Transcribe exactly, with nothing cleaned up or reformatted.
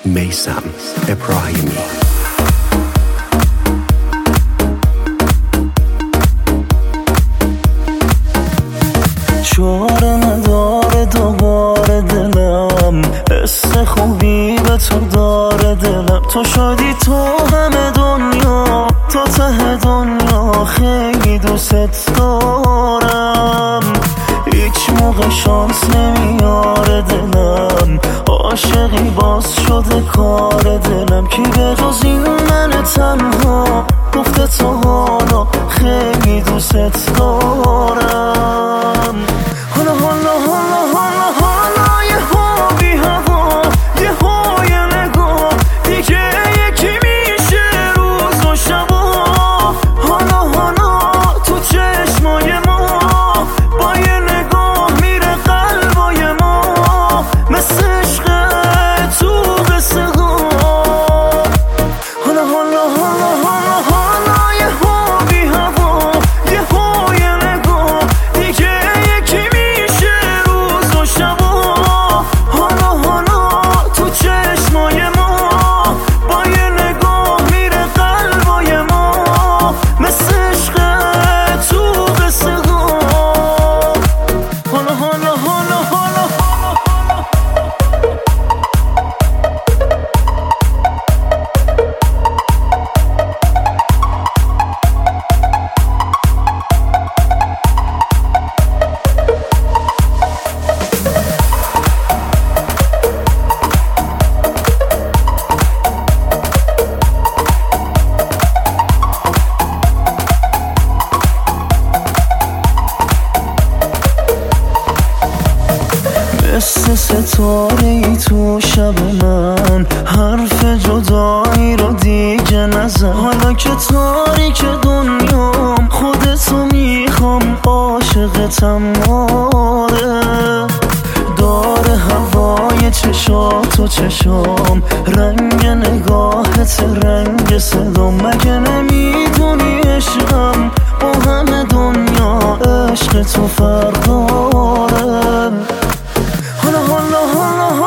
میثم ابراهیمی. چاره نداره دوباره دلم، حس خوبی به تو داره دلم. تو شدی تو همه دنیا، تا ته دنیا خیلی دوست دارم. هیچ موقع شانس نمیاره دلم، عاشقی باز شده کار دلم. کی به جز این من تنها گفته تو حالا خیلی دوست دارم. حالا حالا حالا حالا حالا یه ها بی هوا، یه های نگاه دیگه یکی میشه روز و شبا. حالا حالا تو چشمای ما با یه نگاه میره قلبای ما، مثل عشق تو قصه ها. حالا حالا حالا حالا حالا یه ها بی هوا، یه های نگاه دیگه یکی میشه روز و شبا. حالا حالا تو چشمای ما با یه نگاه میره قلبای ما، مثل عشق تو قصه ها. حالا حالا حالا حالا مثل ستاره ای تو شب من، حرف جدایی رو دیگه نزن. حالا که تاریک دنیام خودتو میخوام، عاشقتم آره. داره هوای چشات و چشام، رنگ نگاهت رنگ صدام. مگه نمیدونی عشقم با همه دنیا عشق تو فرق داره. حالا حالا حالا